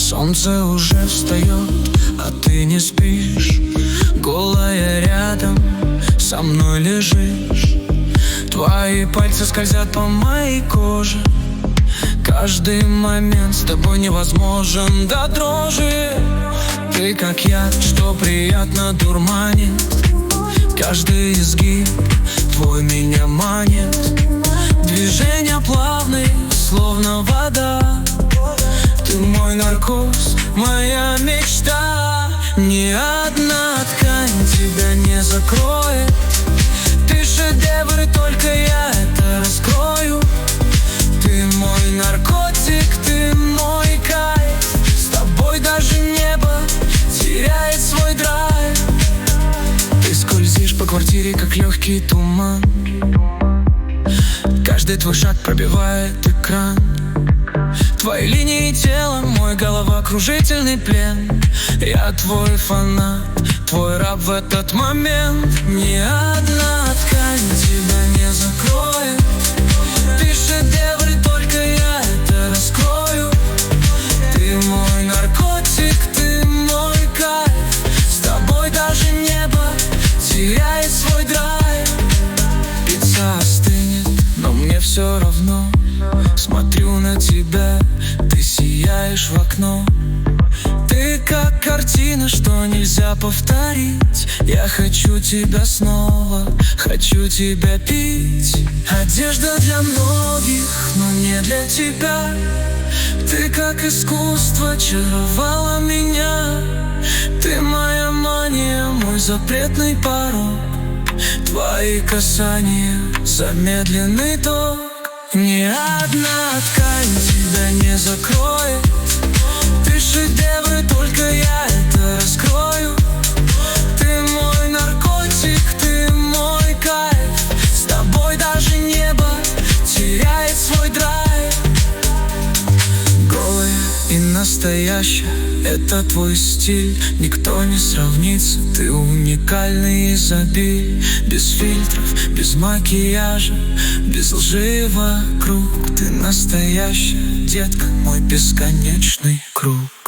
Солнце уже встает, а ты не спишь. Голая рядом со мной лежишь. Твои пальцы скользят по моей коже. Каждый момент с тобой невозможен до дрожи. Ты как яд, что приятно дурманит. Каждый изгиб твой меня манит. Движения плавные, словно вода. Ты мой наркоз, моя мечта. Ни одна ткань тебя не закроет. Ты шедевр, и только я это раскрою. Ты мой наркотик, ты мой кайф. С тобой даже небо теряет свой драйв. Ты скользишь по квартире, как легкий туман. Каждый твой шаг пробивает экран. Твои линии тела, мой головокружительный плен. Я твой фанат, твой раб в этот момент. Ни одна ткань тебя не закроет. Ты шедевр, и только я это раскрою. Ты мой наркотик, ты мой кайф. С тобой даже небо теряет свой драйв. Пицца остынет, но мне все равно. Смотрю на тебя, ты сияешь в окно. Ты как картина, что нельзя повторить. Я хочу тебя снова, хочу тебя пить. Одежда для многих, но не для тебя. Ты как искусство очаровала меня. Ты моя мания, мой запретный порог. Твои касания, замедленный ток. Ни одна ткань тебя не закроет. Ты шедевр, и только я это раскрою. Ты мой наркотик, ты мой кайф. С тобой даже небо теряет свой драйв. Голая и настоящая — это твой стиль. Никто не сравнится, ты уникальный изобиль. Без фильтров, без макияжа, без лжи вокруг. Ты настоящая, детка, мой бесконечный круг.